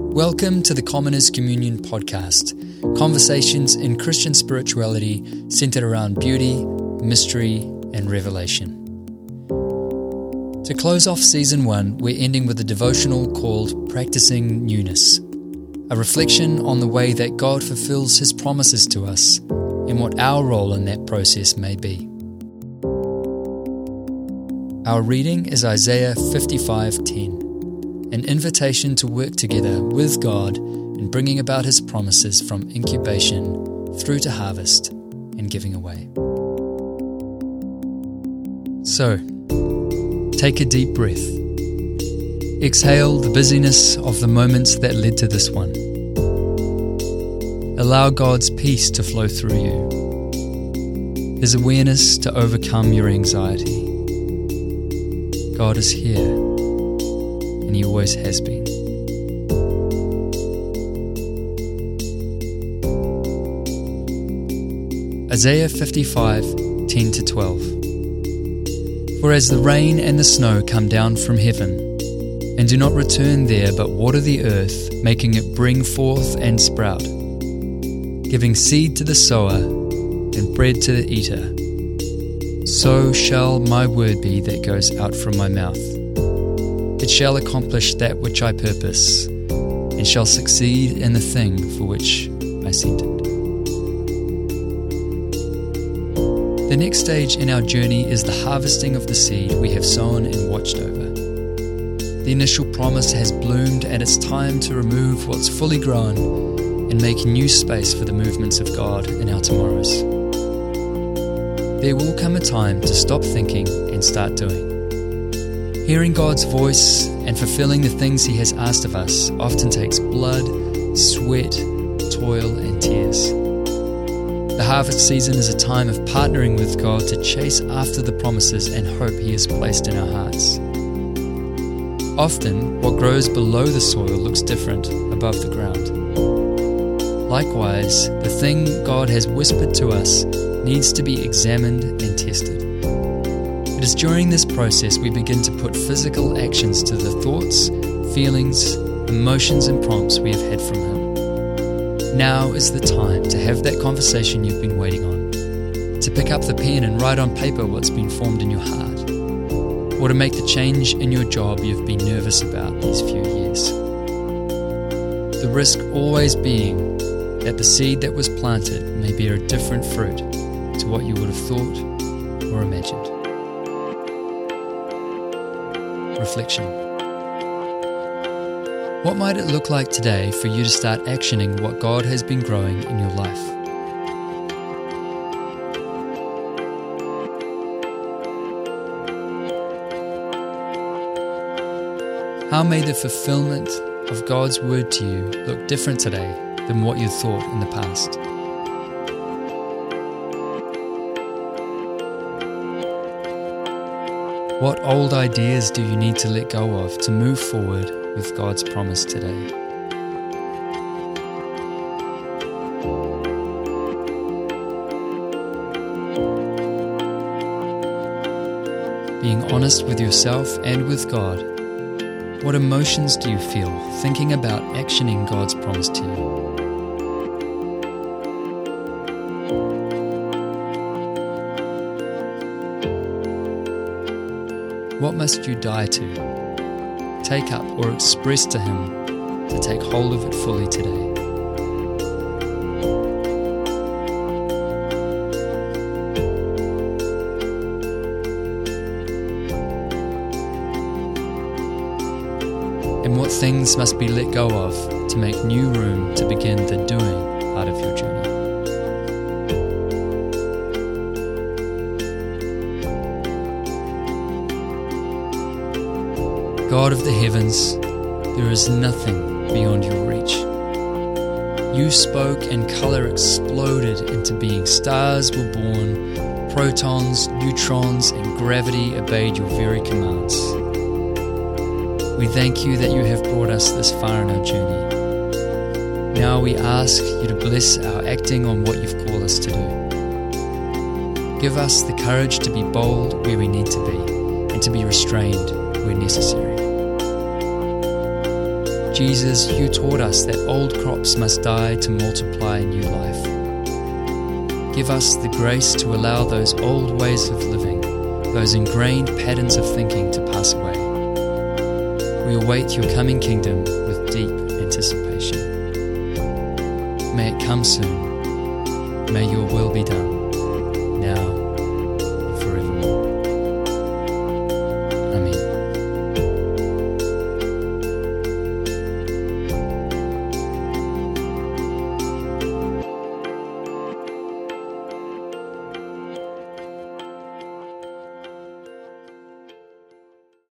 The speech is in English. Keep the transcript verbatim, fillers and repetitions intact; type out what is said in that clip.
Welcome to the Commoners Communion podcast, conversations in Christian spirituality centered around beauty, mystery, and revelation. To close off season one, we're ending with a devotional called Practicing Newness, a reflection on the way that God fulfills His promises to us and what our role in that process may be. Our reading is Isaiah fifty-five ten. An invitation to work together with God in bringing about His promises from incubation through to harvest and giving away. So, take a deep breath. Exhale the busyness of the moments that led to this one. Allow God's peace to flow through you, His awareness to overcome your anxiety. God is here. And He always has been. Isaiah fifty-five ten to twelve. For as the rain and the snow come down from heaven, and do not return there, but water the earth, making it bring forth and sprout, giving seed to the sower and bread to the eater, so shall my word be that goes out from my mouth. It shall accomplish that which I purpose, and shall succeed in the thing for which I sent it. The next stage in our journey is the harvesting of the seed we have sown and watched over. The initial promise has bloomed, and it's time to remove what's fully grown and make new space for the movements of God in our tomorrows. There will come a time to stop thinking and start doing. Hearing God's voice and fulfilling the things He has asked of us often takes blood, sweat, toil, and tears. The harvest season is a time of partnering with God to chase after the promises and hope He has placed in our hearts. Often, what grows below the soil looks different above the ground. Likewise, the thing God has whispered to us needs to be examined and tested. It is during this process we begin to put physical actions to the thoughts, feelings, emotions and prompts we have had from Him. Now is the time to have that conversation you've been waiting on, to pick up the pen and write on paper what's been formed in your heart, or to make the change in your job you've been nervous about these few years. The risk always being that the seed that was planted may bear a different fruit to what you would have thought or imagined. Reflection. What might it look like today for you to start actioning what God has been growing in your life? How may the fulfillment of God's word to you look different today than what you thought in the past? What old ideas do you need to let go of to move forward with God's promise today? Being honest with yourself and with God, what emotions do you feel thinking about actioning God's promise to you? What must you die to, take up or express to Him to take hold of it fully today? And what things must be let go of to make new room to begin the doing part of your journey? God of the heavens, there is nothing beyond your reach. You spoke and colour exploded into being. Stars were born, protons, neutrons, and gravity obeyed your very commands. We thank you that you have brought us this far in our journey. Now we ask you to bless our acting on what you've called us to do. Give us the courage to be bold where we need to be, and to be restrained where necessary. Jesus, you taught us that old crops must die to multiply new life. Give us the grace to allow those old ways of living, those ingrained patterns of thinking to pass away. We await your coming kingdom with deep anticipation. May it come soon. May your will be done.